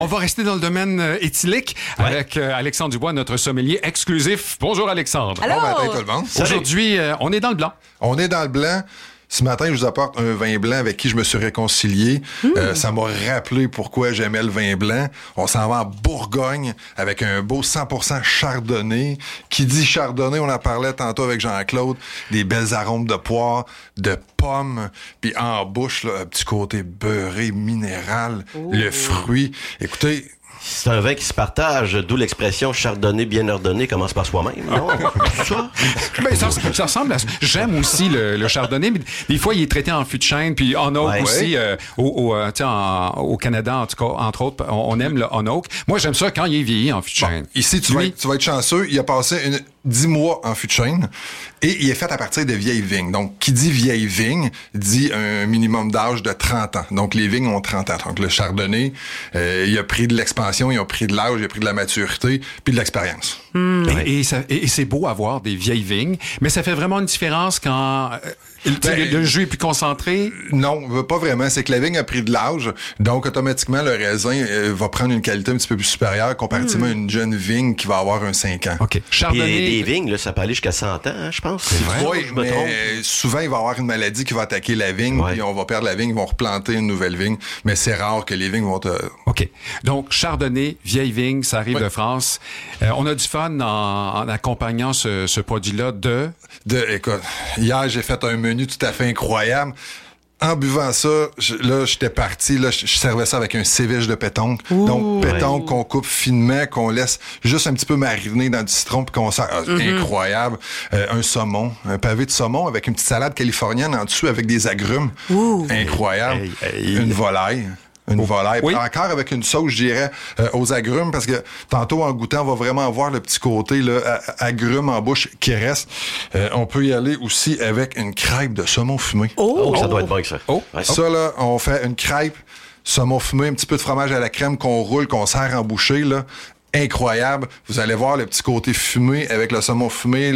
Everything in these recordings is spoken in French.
On va rester dans le domaine éthylique avec Alexandre Dubois, notre sommelier exclusif. Bonjour Alexandre. Allô? Bon matin tout le monde. Aujourd'hui, on est dans le blanc. On est dans le blanc. Ce matin, je vous apporte un vin blanc avec qui je me suis réconcilié. Ça m'a rappelé pourquoi j'aimais le vin blanc. On s'en va en Bourgogne avec un beau 100% chardonnay. Qui dit chardonnay, on en parlait tantôt avec Jean-Claude, des belles arômes de poire, de pommes, puis en bouche, là, un petit côté beurré, minéral, le fruit. Écoutez... C'est un vin qui se partage, d'où l'expression chardonnay bien ordonné commence par soi-même. Non? Ça? Ben, ça ressemble à ça. J'aime aussi le chardonnay, mais des fois, il est traité en fût de chêne, puis en oak aussi. Au Canada, en tout cas, entre autres, on aime le on oak. Moi, j'aime ça quand il est vieilli en fût de chêne. Ici, tu vas être chanceux. Il a passé 10 mois en fût de chêne et il est fait à partir de vieilles vignes. Donc, qui dit vieille vigne, dit un minimum d'âge de 30 ans. Donc, les vignes ont 30 ans. Donc, le chardonnay, il a pris de l'expansion, il a pris de l'âge, il a pris de la maturité, puis de l'expérience. Et c'est beau avoir des vieilles vignes, mais ça fait vraiment une différence quand le jus est plus concentré? Non, pas vraiment. C'est que la vigne a pris de l'âge, donc automatiquement, le raisin va prendre une qualité un petit peu plus supérieure comparativement à une jeune vigne qui va avoir un 5 ans. OK. Chardonnay... Et des vignes, là, ça peut aller jusqu'à 100 ans, hein, je pense. C'est vrai? Oui, mais souvent, il va y avoir une maladie qui va attaquer la vigne, puis on va perdre la vigne, ils vont replanter une nouvelle vigne, mais c'est rare que les vignes vont... OK. Donc, chardonnay, vieille vigne, ça arrive de France. On a du fun en accompagnant ce produit-là Écoute, hier, j'ai fait un menu tout à fait incroyable. En buvant ça, j'étais parti, je servais ça avec un céviche de pétonque. Donc, pétonque qu'on coupe finement, qu'on laisse juste un petit peu mariner dans du citron, puis qu'on sert. Incroyable. Un saumon, un pavé de saumon avec une petite salade californienne en dessous avec des agrumes. Incroyable. Une volaille. Une volaille. Oui. Encore avec une sauce, je dirais, aux agrumes, parce que tantôt, en goûtant, on va vraiment voir le petit côté là, agrumes en bouche qui reste. On peut y aller aussi avec une crêpe de saumon fumé. Ça doit être bon, ça. Ça, là, on fait une crêpe, saumon fumé, un petit peu de fromage à la crème qu'on roule, qu'on sert en bouchée, là. Incroyable. Vous allez voir le petit côté fumé avec le saumon fumé,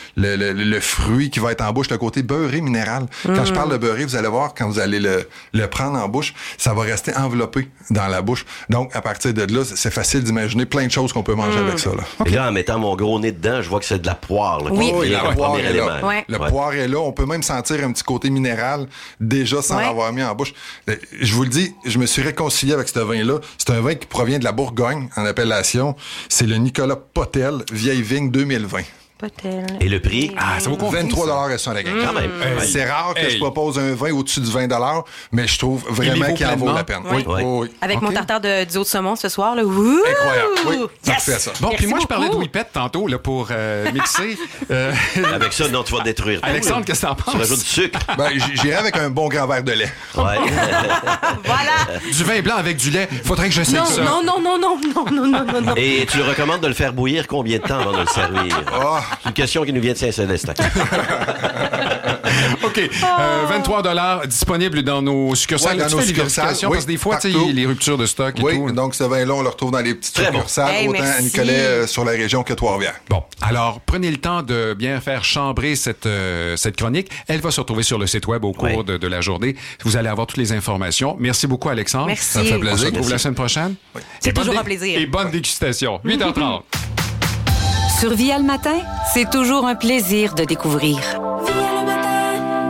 le fruit qui va être en bouche, le côté beurré minéral. Quand je parle de beurré, vous allez voir, quand vous allez le prendre en bouche, ça va rester enveloppé dans la bouche. Donc, à partir de là, c'est facile d'imaginer plein de choses qu'on peut manger avec ça. Là. Et là, en mettant mon gros nez dedans, je vois que c'est de la poire. Là, le poire est là. Le poire est là. On peut même sentir un petit côté minéral déjà sans l'avoir mis en bouche. Je vous le dis, je me suis réconcilié avec ce vin-là. C'est un vin qui provient de la Bourgogne, en appellation. C'est le Nicolas Potel, vieille vigne 2020. Potel. Et le prix? Ça vaut combien? 23 $. Quand même. C'est rare que je propose un vin au-dessus de 20 $, mais je trouve vraiment qu'il en vaut la peine. Oui. Avec mon tartare de du haut de saumon ce soir. Là. Incroyable. Oui, yes! ça. Bon, puis moi, je parlais de whippette tantôt là, pour mixer. Avec ça, non, tu vas détruire tout. Alexandre, qu'est-ce que t'en penses? Tu rajoutes du sucre. J'irai avec un bon grand verre de lait. Voilà. Du vin blanc avec du lait. Faudrait que j'essaie ça. Non. Et tu le recommandes de le faire bouillir combien de temps avant de le servir? C'est une question qui nous vient de Saint-Célestin. OK. 23 $ disponibles dans nos succursales. Dans nos succursales. Parce que des fois, il y a les ruptures de stock et tout. Donc ce vin-là, on le retrouve dans les petites succursales, autant à Nicolet sur la région que Trois-Rivières. Bon, alors prenez le temps de bien faire chambrer cette chronique. Elle va se retrouver sur le site web au cours de la journée. Vous allez avoir toutes les informations. Merci beaucoup, Alexandre. Merci. Ça fait plaisir. On se retrouve la semaine prochaine. C'est toujours un plaisir. Et bonne dégustation. 8h30. Sur Via le matin, c'est toujours un plaisir de découvrir.